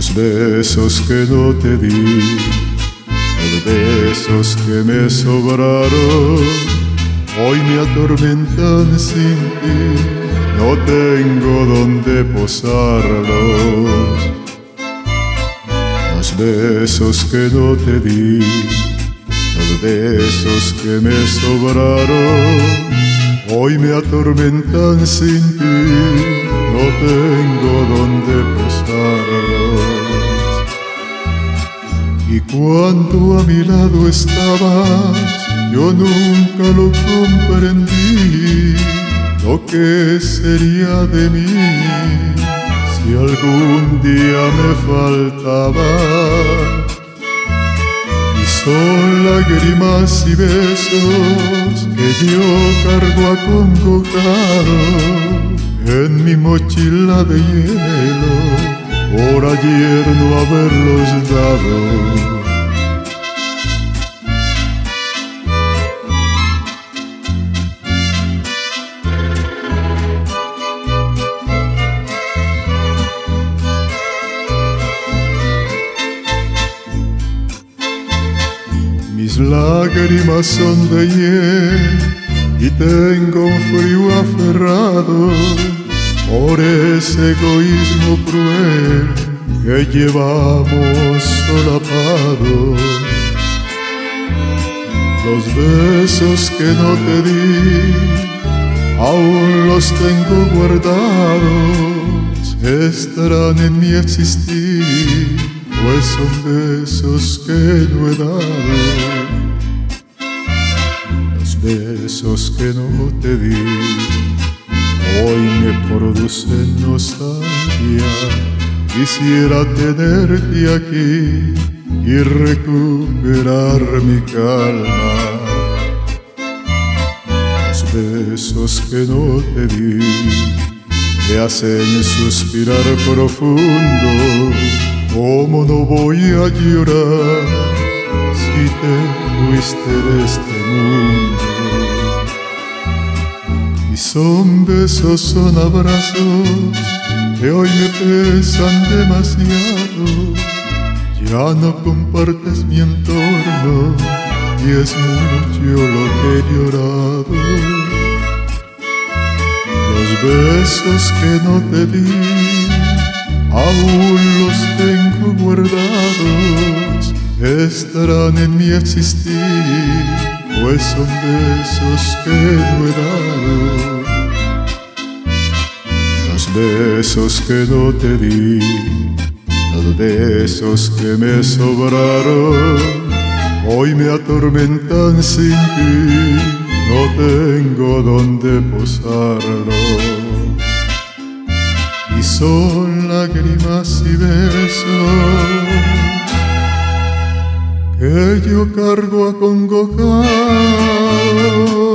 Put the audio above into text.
Los besos que no te di, los besos que me sobraron, hoy me atormentan sin ti, no tengo donde posarlos. Los besos que no te di, los besos que me sobraron, hoy me atormentan sin ti, no tengo donde posarlos. Y cuando a mi lado estabas, yo nunca lo comprendí, lo que sería de mí si algún día me faltaba. Y son lágrimas y besos que yo cargo acongojado en mi mochila de hielo, por ayer no haberlos dado. Mis lágrimas son de hiel y tengo un frío aferrado por ese egoísmo cruel que llevamos solapados. Los besos que no te di, aún los tengo guardados, estarán en mi existir, pues son besos que no he dado. Los besos que no te di, hoy me producen nostalgia, quisiera tenerte aquí y recuperar mi calma. Los besos que no te di me hacen suspirar profundo, ¿cómo no voy a llorar si te fuiste de este mundo? Y son besos, son abrazos que hoy me pesan demasiado. Ya no compartes mi entorno y es mucho lo que he llorado. Los besos que no te di, aún los tengo guardados, estarán en mi existir, pues son besos que no he dado. Los besos que no te di, los besos que me sobraron, hoy me atormentan sin ti, no tengo donde posarlos. Y son lágrimas y besos que yo cargo acongojado